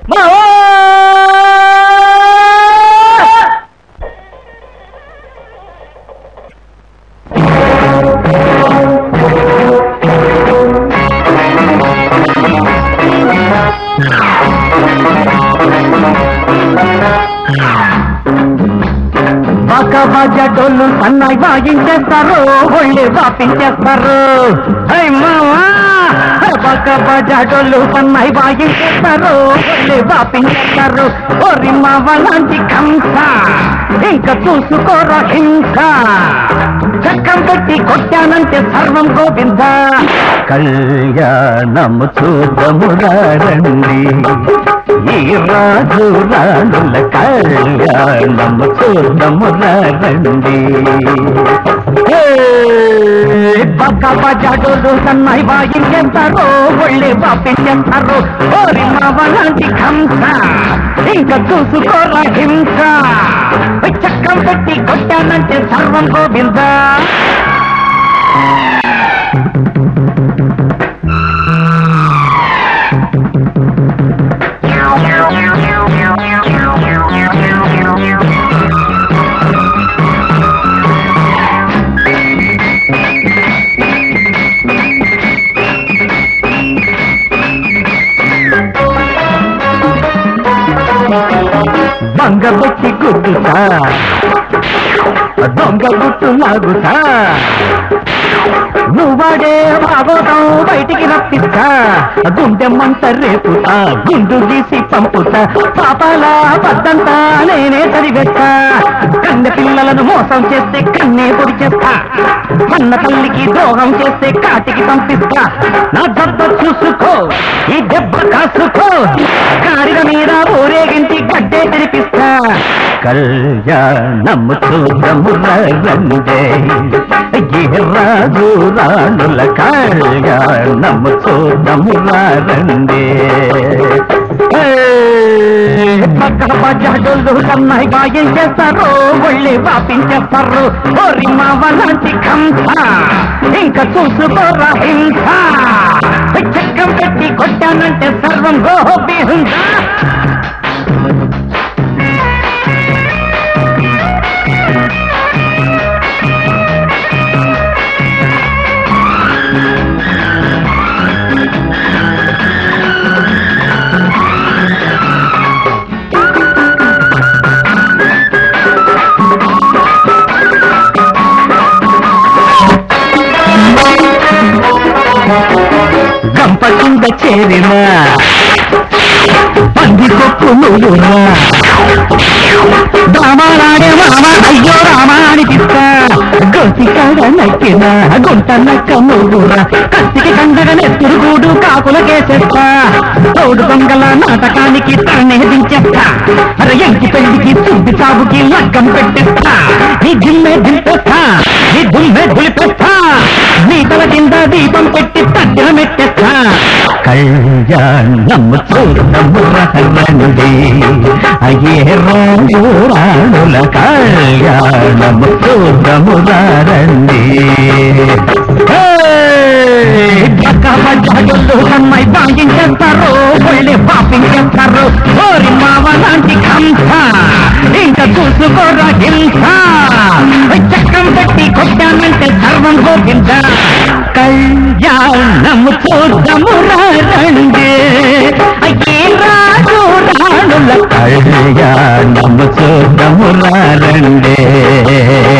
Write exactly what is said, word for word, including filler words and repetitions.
బాజాటోళ్ళు సన్నాయి వాయించేస్తారు, ఒళ్ళే వాపించేస్తారు. బాక బాజాటోళ్ళు సన్నాయి వాయించేస్తారు, ఒళ్ళే వాపించేస్తారు. ఓరి మావ లాంటి కంస ఇంకా చూసుకోరా హింస, చక్కం పెట్టి కొట్టానంటే సర్వం గోవింద. కళ్యాణము చూడమురారండి, ఈ రాజు రాణుల కళ్యాణము చూడమురారండి. పక్క బజాడోలు సన్నాయి వాయించేస్తారు, ఒళ్ళే వాపించేస్తారు. ఓరి మావలాంటి కంస ఇంకా చూసుకోరా హింస, చక్కం పెట్టి కొట్టానంటే సర్వం గోవింద. దొంగ బొట్టి గుర్తుతా, దొంగ గుట్టు లాగుతా, నువ్వాడే బాగోదాం బయటికి రప్పిస్తా. గుండె మంట రేపుతా, గుండు గీసి పంపుతా, పాపాల పద్దంతా నేనే చదివేస్తా. కన్నె పిల్లలను మోసం చేస్తే కన్నే పొడి చేస్తా, కన్న తల్లికి ద్రోహం చేస్తే కాటికి పంపిస్తా. నా దెబ్బ చూసుకో, ఈ దెబ్బ కాసుకో, గాడిద మీద ఊరేగించి గడ్డే తెరిపిస్తా. కళ్యాణము చూడమురండే, ఈ రాజు రాణుల కళ్యాణము చూడమురండే. పక్కన బజాడోళ్ళు సన్నాయి వాయించేస్తారు, ఒళ్ళే వాపించేస్తారు. ఓరి మావలాంటి కంస ఇంకా చూసుకోరా హింస, చక్కం పెట్టి కొట్టానంటే సర్వం గోవింద. గంప కింద చేరిన పంది కొక్కు నువ్వునా, రామారాడే మామ అయ్యో రామా అనిపిస్తా. గొంతి కాడ నక్కిన గుంట నక్క నువ్వురా, కత్తికి కండగ నెత్తురుగూడు కాకులకేసేస్తా. తోడు దొంగల నాటకానికి తన్నే దించేస్తా, అరే ఎంకి పెళ్లికి చూపి సాగుకి లగ్గం పెట్టేస్తా. నీ జిమ్మే దింపేస్తా, నీ దుమ్మే దులిపేస్తా, నీ తల కింద దీపం పెట్టి తగ్గిన మెట్టేస్తా. కళ్యాణము చూడమురండి, అయ్యే రాజు రాణుల కళ్యాణము చూడమురండి. బజాడోళ్ళు సన్నాయి వాయించేస్తారు, ఒళ్ళే వాపించేస్తారు. ఓరి మావలాంటి కంస ఇంకా చూసుకోరా హింస, చక్కం పెట్టి కొట్టానంటే సర్వం గోవింద. కళ్యాణము చూడమురండి, అయ్యే రాజు రాణుల కళ్యాణము చూడమురండి.